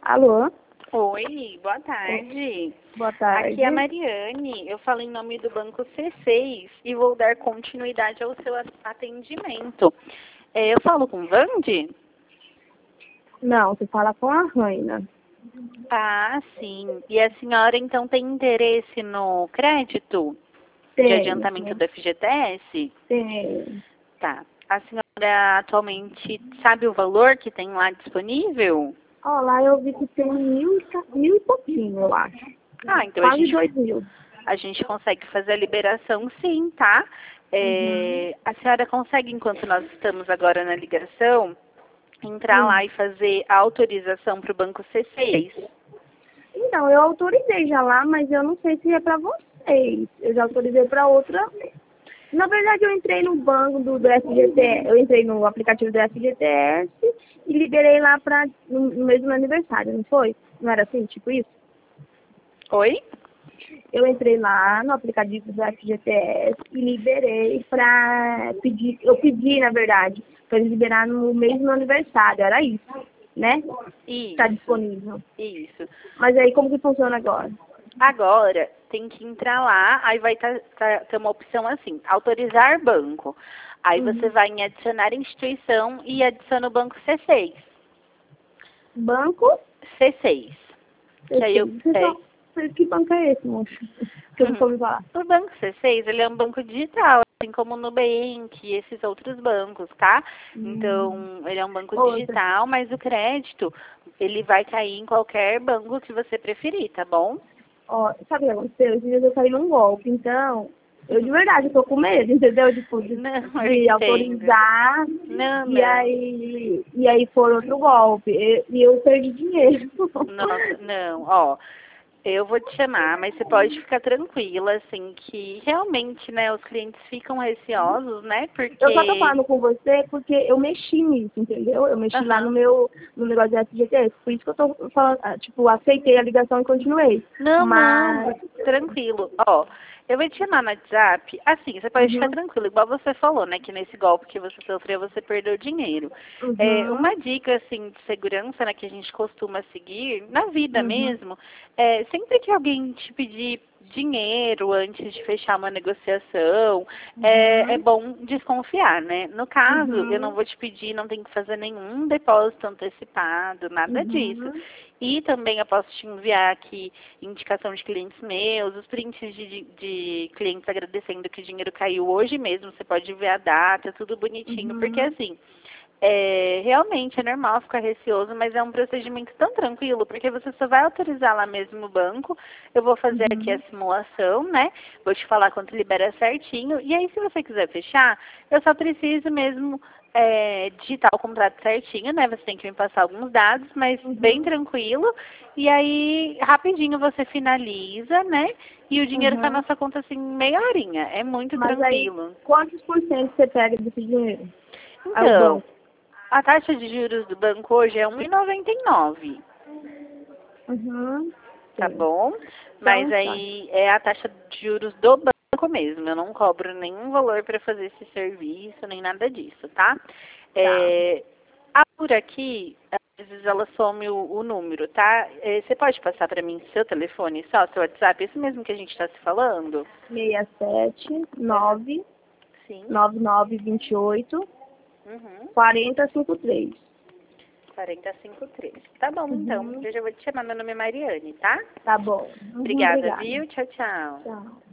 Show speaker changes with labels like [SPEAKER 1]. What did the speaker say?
[SPEAKER 1] Alô?
[SPEAKER 2] Oi, boa tarde.
[SPEAKER 1] Boa tarde.
[SPEAKER 2] Aqui é a Mariane. Eu falo em nome do Banco C6 e vou dar continuidade ao seu atendimento. Eu falo com Vande?
[SPEAKER 1] Não, você fala com a Raina.
[SPEAKER 2] Ah, sim. E a senhora, então, tem interesse no crédito de
[SPEAKER 1] Tem,
[SPEAKER 2] adiantamento do FGTS?
[SPEAKER 1] tem.
[SPEAKER 2] Tá. A senhora atualmente sabe o valor que tem lá disponível?
[SPEAKER 1] Ó, lá eu vi que tem mil e pouquinho, eu acho.
[SPEAKER 2] Então
[SPEAKER 1] Quase 2.000.
[SPEAKER 2] a gente consegue fazer a liberação, sim, tá? A senhora consegue, enquanto nós estamos agora na ligação, entrar lá e fazer a autorização para o Banco C6?
[SPEAKER 1] Então, eu autorizei já lá, mas eu não sei se é pra vocês. Eu já autorizei pra outra. Na verdade, eu entrei no banco do FGTS, eu entrei no aplicativo do FGTS e liberei lá no mesmo aniversário, não foi? Não era assim, tipo isso?
[SPEAKER 2] Oi?
[SPEAKER 1] Eu entrei lá no aplicativo do FGTS e liberei pra pedir, eu pedi, na verdade, pra eles liberar no mesmo aniversário, era isso, né?
[SPEAKER 2] Isso.
[SPEAKER 1] Tá disponível.
[SPEAKER 2] Isso.
[SPEAKER 1] Mas aí, como que funciona agora?
[SPEAKER 2] Agora, tem que entrar lá, aí vai ter uma opção assim, autorizar banco. Aí você vai em adicionar instituição e adiciona o banco C6.
[SPEAKER 1] Banco?
[SPEAKER 2] C6. Que aí
[SPEAKER 1] Que banco é esse, moço? Que eu não soube falar.
[SPEAKER 2] O Banco C6, ele é um banco digital, assim como o Nubank e esses outros bancos, tá? Então, ele é um banco digital, mas o crédito, ele vai cair em qualquer banco que você preferir, tá bom?
[SPEAKER 1] Ó, sabe o que aconteceu? Esses dias eu caí num golpe, então, eu de verdade tô com medo, entendeu? Tipo, de autorizar e aí for outro golpe. E eu perdi dinheiro.
[SPEAKER 2] Nossa, não, ó. Eu vou te chamar, mas você pode ficar tranquila, assim, que realmente, né, os clientes ficam receosos, né, porque...
[SPEAKER 1] Eu só tô falando com você porque eu mexi nisso, entendeu? Eu mexi lá no negócio da FGTS, por isso que eu tô falando, tipo, aceitei a ligação e continuei.
[SPEAKER 2] Não, tranquilo. Ó, eu vou te chamar no WhatsApp. Assim, você pode ficar tranquilo, igual você falou, né? Que nesse golpe que você sofreu, você perdeu dinheiro. Uma dica, assim, de segurança, né, que a gente costuma seguir, na vida mesmo, sempre que alguém te pedir dinheiro antes de fechar uma negociação, é bom desconfiar, né? No caso, eu não vou te pedir, não tem que fazer nenhum depósito antecipado, nada disso. E também eu posso te enviar aqui indicação de clientes meus, os prints de clientes agradecendo que o dinheiro caiu hoje mesmo, você pode ver a data, tudo bonitinho, porque assim, realmente é normal ficar receoso, mas é um procedimento tão tranquilo, porque você só vai autorizar lá mesmo o banco, eu vou fazer aqui a simulação, né? Vou te falar quanto libera certinho, e aí se você quiser fechar, eu só preciso mesmo digitar o contrato certinho, né? Você tem que me passar alguns dados, mas bem tranquilo, e aí rapidinho você finaliza, né? E o dinheiro tá na nossa conta assim, meia horinha, é muito tranquilo.
[SPEAKER 1] Aí, quantos por cento você pega desse dinheiro?
[SPEAKER 2] Então, a taxa de juros do banco hoje é 1,99. Tá bom? Mas aí é a taxa de juros do banco mesmo. Eu não cobro nenhum valor para fazer esse serviço, nem nada disso, tá? Por aqui, às vezes ela some o número, tá? Você pode passar para mim seu telefone, só seu WhatsApp, esse mesmo que a gente está se falando?
[SPEAKER 1] 679
[SPEAKER 2] Sim.
[SPEAKER 1] 9928 4053.
[SPEAKER 2] 4053. Tá bom, então. Eu já vou te chamar. Meu nome é Mariane, tá?
[SPEAKER 1] Tá bom.
[SPEAKER 2] Obrigada, viu? Tchau, tchau.
[SPEAKER 1] Tchau.